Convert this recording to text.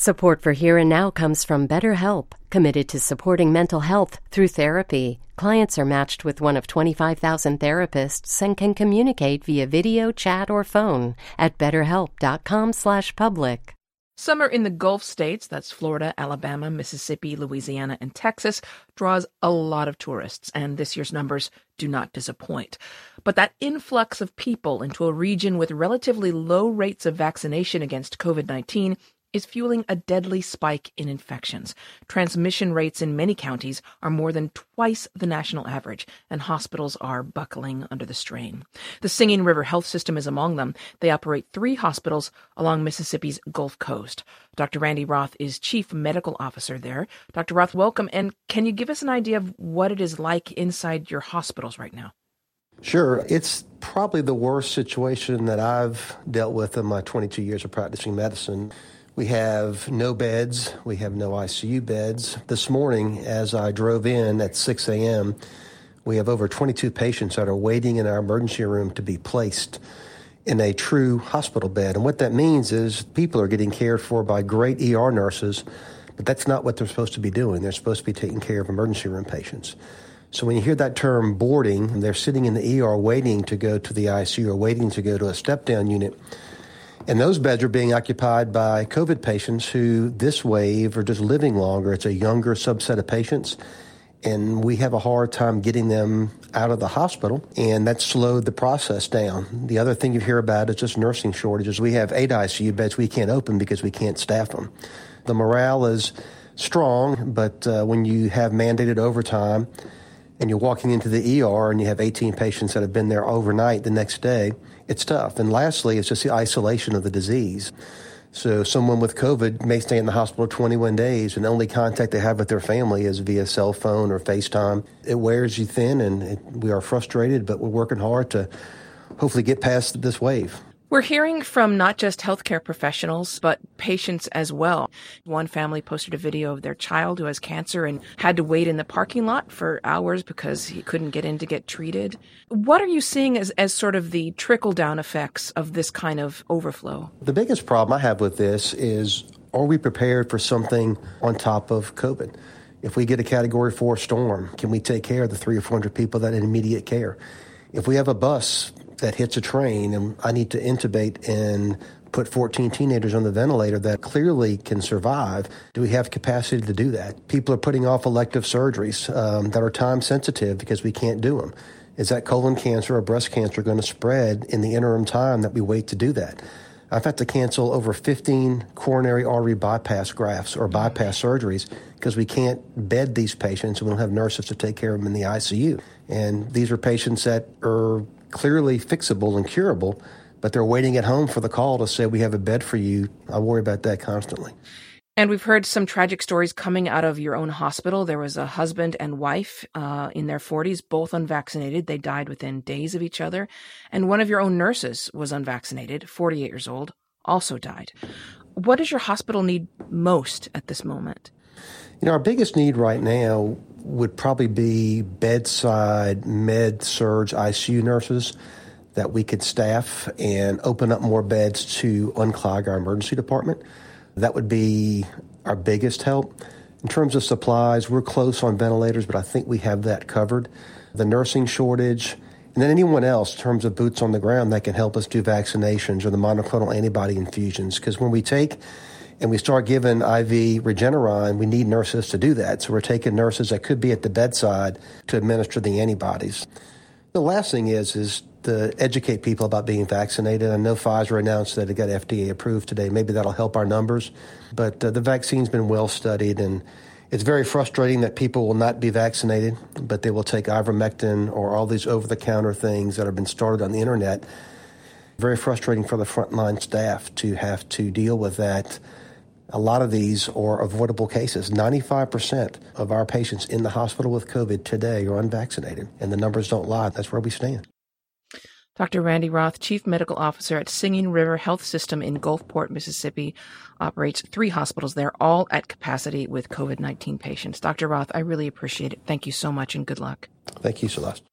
Support for Here and Now comes from BetterHelp, committed to supporting mental health through therapy. Clients are matched with one of 25,000 therapists and can communicate via video, chat, or phone at betterhelp.com/public. Summer in the Gulf states, that's Florida, Alabama, Mississippi, Louisiana, and Texas, draws a lot of tourists, and this year's numbers do not disappoint. But that influx of people into a region with relatively low rates of vaccination against COVID-19 is fueling a deadly spike in infections. Transmission rates in many counties are more than twice the national average, and hospitals are buckling under the strain. The Singing River Health System is among them. They operate 3 hospitals along Mississippi's Gulf Coast. Dr. Randy Roth is Chief Medical Officer there. Dr. Roth, welcome, and can you give us an idea of what it is like inside your hospitals right now? Sure. It's probably the worst situation that I've dealt with in my 22 years of practicing medicine. We have no beds. We have no ICU beds. This morning, as I drove in at 6 a.m., we have over 22 patients that are waiting in our emergency room to be placed in a true hospital bed. And what that means is people are getting cared for by great ER nurses, but that's not what they're supposed to be doing. They're supposed to be taking care of emergency room patients. So when you hear that term boarding, they're sitting in the ER waiting to go to the ICU or waiting to go to a step-down unit. And those beds are being occupied by COVID patients who this wave are just living longer. It's a younger subset of patients, and we have a hard time getting them out of the hospital, and that slowed the process down. The other thing you hear about is just nursing shortages. We have 8 ICU beds we can't open because we can't staff them. The morale is strong, but when you have mandated overtime and you're walking into the ER and you have 18 patients that have been there overnight the next day, it's tough. And lastly, it's just the isolation of the disease. So someone with COVID may stay in the hospital 21 days and the only contact they have with their family is via cell phone or FaceTime. It wears you thin, and we are frustrated, but we're working hard to hopefully get past this wave. We're hearing from not just healthcare professionals, but patients as well. One family posted a video of their child who has cancer and had to wait in the parking lot for hours because he couldn't get in to get treated. What are you seeing as sort of the trickle-down effects of this kind of overflow? The biggest problem I have with this is, are we prepared for something on top of COVID? If we get a Category 4 storm, can we take care of the 300 or 400 people that need immediate care? If we have a bus that hits a train and I need to intubate and put 14 teenagers on the ventilator that clearly can survive, do we have capacity to do that? People are putting off elective surgeries that are time sensitive because we can't do them. Is that colon cancer or breast cancer going to spread in the interim time that we wait to do that? I've had to cancel over 15 coronary artery bypass grafts or bypass surgeries because we can't bed these patients and we don't have nurses to take care of them in the ICU. And these are patients that are clearly fixable and curable, but they're waiting at home for the call to say, we have a bed for you. I worry about that constantly. And we've heard some tragic stories coming out of your own hospital. There was a husband and wife in their 40s, both unvaccinated. They died within days of each other. And one of your own nurses was unvaccinated, 48 years old, also died. What does your hospital need most at this moment? Our biggest need right now would probably be bedside med-surg ICU nurses that we could staff and open up more beds to unclog our emergency department. That would be our biggest help. In terms of supplies, we're close on ventilators, but I think we have that covered. The nursing shortage, and then anyone else in terms of boots on the ground that can help us do vaccinations or the monoclonal antibody infusions. Because when we take and we start giving IV Regeneron, we need nurses to do that. So we're taking nurses that could be at the bedside to administer the antibodies. The last thing is to educate people about being vaccinated. I know Pfizer announced that it got FDA approved today. Maybe that'll help our numbers. But the vaccine's been well studied, and it's very frustrating that people will not be vaccinated, but they will take ivermectin or all these over-the-counter things that have been started on the internet. Very frustrating for the frontline staff to have to deal with that. A lot of these are avoidable cases. 95% of our patients in the hospital with COVID today are unvaccinated, and the numbers don't lie. That's where we stand. Dr. Randy Roth, Chief Medical Officer at Singing River Health System in Gulfport, Mississippi, operates 3 hospitals there, all at capacity with COVID-19 patients. Dr. Roth, I really appreciate it. Thank you so much and good luck. Thank you, Celeste.